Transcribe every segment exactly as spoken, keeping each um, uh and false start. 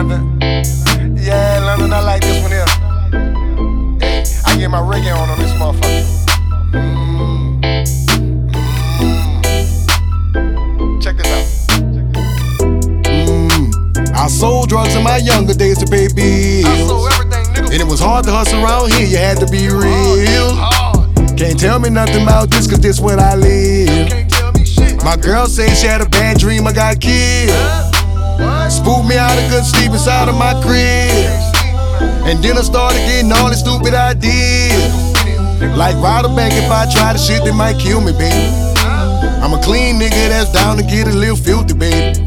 London. Yeah, London, I like this one here. Hey, I get my reggae on on this motherfucker. Mm. Mm. Check this out. Mm. I sold drugs in my younger days to pay bills. I sold everything, nigga. And it was hard to hustle around here, you had to be real. Hard. Can't tell me nothing about this, cause this what I live. Can't tell me shit. My girl said she had a bad dream, I got killed. What? Spooked me out of good sleep inside of my crib. And then I started getting all these stupid ideas. Like rob a bank, if I try the shit, they might kill me, baby. I'm a clean nigga that's down to get a little filthy, baby.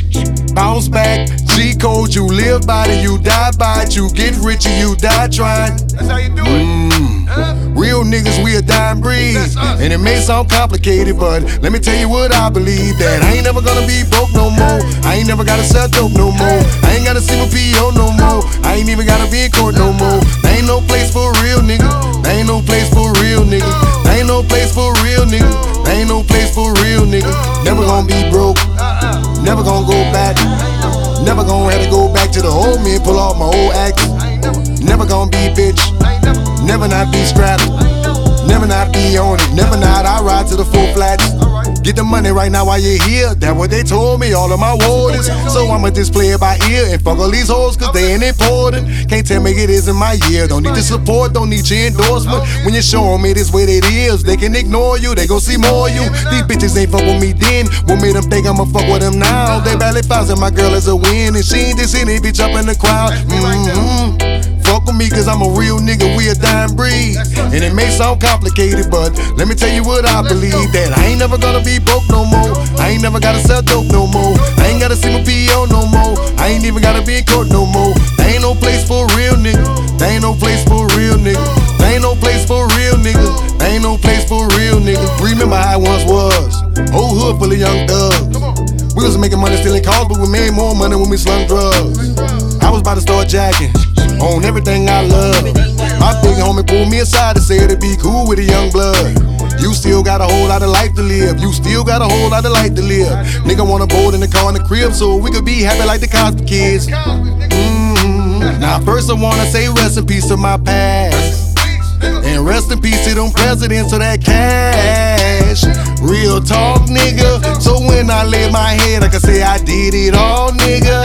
Bounce back, G-code, you live by it, you die by it. You get rich and you die trying. That's how you do it. Mm. Huh? Real niggas, we a dying breed. That's us. And it may sound complicated, but let me tell you what I believe. That I ain't never gonna be broke no more. I ain't never gotta sell dope no more. I ain't gotta see my P O no more. I ain't even gotta be in court no more. There ain't no place for a real nigga. There ain't no place for a real nigga. There ain't no place for a real nigga. There ain't no place for a real nigga. Never gonna be broke. Never gonna go back. Never gonna have to go back to the old me and pull off my old act. Never gonna be bitch. Never not be strapped. Never not be on it. Never not I ride to the full flats. Get the money right now while you're here. That's what they told me, all of my wardens. So I'ma just play it by ear and fuck all these hoes cause they ain't important. Can't tell me it isn't my year. Don't need the support, don't need your endorsement. When you show them it is what it is, they can ignore you, they gon' see more of you. These bitches ain't fuck with me then. What made them think I'ma fuck with them now? They barely found my girl as a win. And she ain't just any bitch up in the crowd. Mm-hmm. Fuck with me cause I'm a real nigga, we a dying breed. And it may sound complicated, but let me tell you what I believe. That I ain't never gonna be broke no more. I ain't never gotta sell dope no more. I ain't gotta see my P O no more. I ain't even gotta be in court no more. There ain't no place for a real nigga. There ain't no place for a real nigga. There ain't no place for a real nigga. There ain't no place for a real nigga. Remember how it once was. Whole hood full of young thugs. We was making money stealing cars, but we made more money when we slung drugs. I was about to start jacking on everything I love. My big homie pulled me aside and said it'd be cool with a young blood. You still got a whole lot of life to live. You still got a whole lot of life to live. Nigga wanna board in the car in the crib so we could be happy like the Cosby kids. Mm-hmm. Now first I wanna say rest in peace to my past. And rest in peace to them presidents of that cash. Real talk, nigga. So when I lay my head, I can say I did it all, nigga.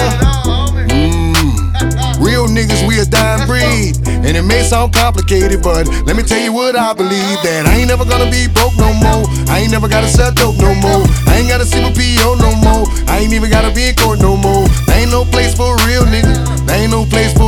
Mm. Real niggas, we a dying breed. And it may sound complicated, but let me tell you what I believe. That I ain't never gonna be broke no more. I ain't never gotta sell dope no more. I ain't gotta see my P O no more. I ain't even gotta be in court no more. There ain't no place for a real nigga. There ain't no place for